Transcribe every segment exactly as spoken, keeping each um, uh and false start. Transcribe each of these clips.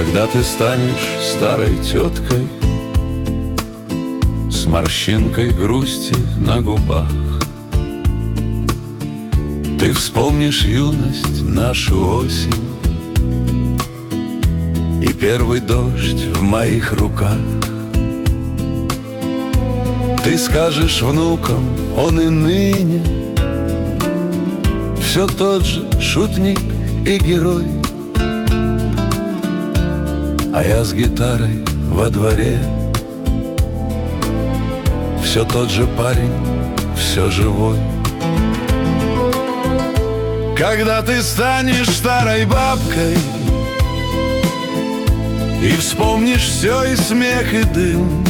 Когда ты станешь старой теткой с морщинкой грусти на губах, ты вспомнишь юность, нашу осень и первый дождь в моих руках. Ты скажешь внукам, он и ныне все тот же шутник и герой, а я с гитарой во дворе все тот же парень, все живой. Когда ты станешь старой бабкой и вспомнишь все, и смех, и дым,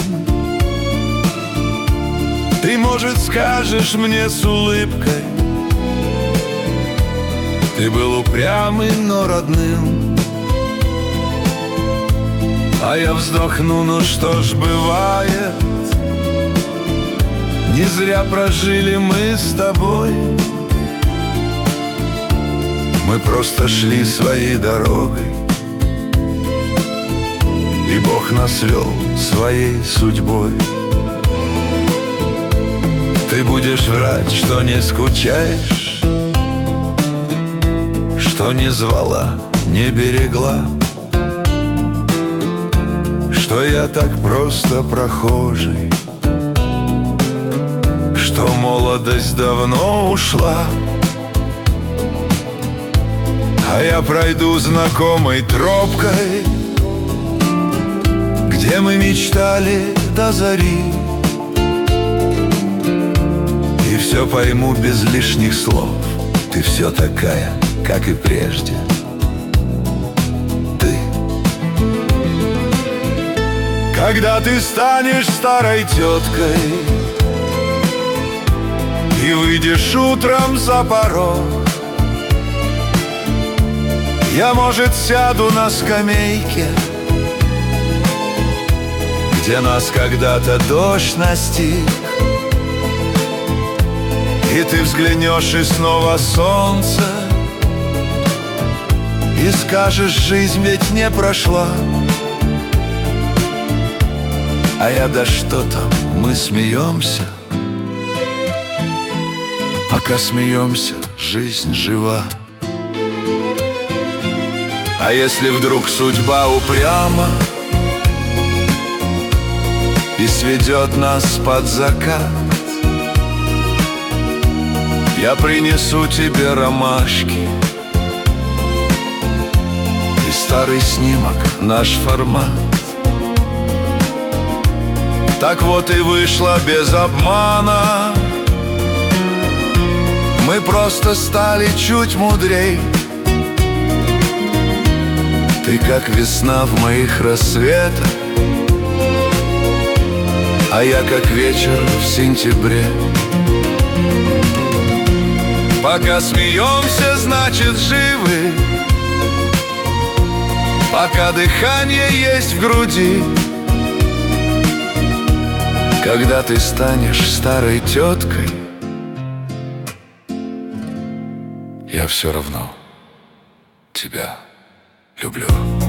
ты, может, скажешь мне с улыбкой: ты был упрямый, но родным. А я вздохну: ну что ж, бывает, не зря прожили мы с тобой. Мы просто шли своей дорогой, и Бог нас вел своей судьбой. Ты будешь врать, что не скучаешь, что не звала, не берегла, что я так просто прохожий, что молодость давно ушла. А я пройду знакомой тропкой, где мы мечтали до зари, и все пойму без лишних слов: ты все такая, как и прежде. Ты. Когда ты станешь старой теткой и выйдешь утром за порог, я, может, сяду на скамейке, где нас когда-то дождь настиг, и ты взглянешь, и снова солнце, и скажешь: жизнь ведь не прошла. А я: да что там, мы смеемся, пока смеемся, жизнь жива. А если вдруг судьба упряма и сведет нас под закат, я принесу тебе ромашки и старый снимок, наш формат. Так вот и вышло без обмана, мы просто стали чуть мудрей. Ты как весна в моих рассветах, а я как вечер в сентябре. Пока смеемся, значит живы, пока дыхание есть в груди. Когда ты станешь старой теткой, я все равно тебя люблю.